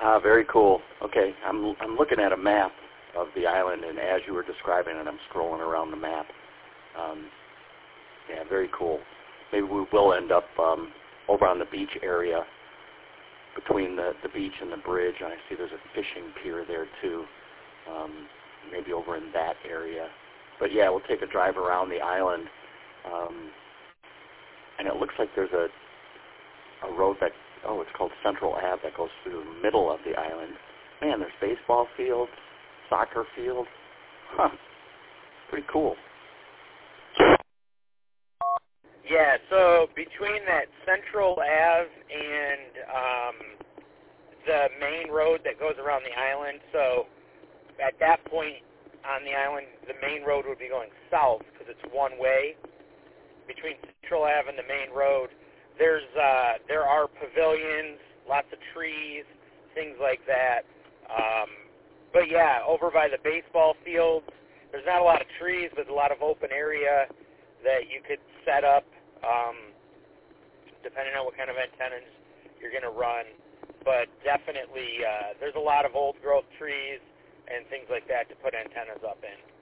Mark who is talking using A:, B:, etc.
A: Very cool. Okay, I'm looking at a map of the island, and as you were describing it, I'm scrolling around the map. Yeah, very cool. Maybe we will end up over on the beach area between the beach and the bridge. And I see there's a fishing pier there too. Maybe over in that area. But yeah, we'll take a drive around the island. And it looks like there's a road that, it's called Central Ave, that goes through the middle of the island. Man, there's baseball fields, soccer fields. Huh. Pretty cool.
B: Yeah, so between that Central Ave and the main road that goes around the island, so at that point on the island, the main road would be going south because it's one way. Between Central Ave and the main road, there are pavilions, lots of trees, things like that. But yeah, over by the baseball fields, there's not a lot of trees, but a lot of open area that you could set up, depending on what kind of antennas you're going to run. But definitely, there's a lot of old growth trees and things like that to put antennas up in.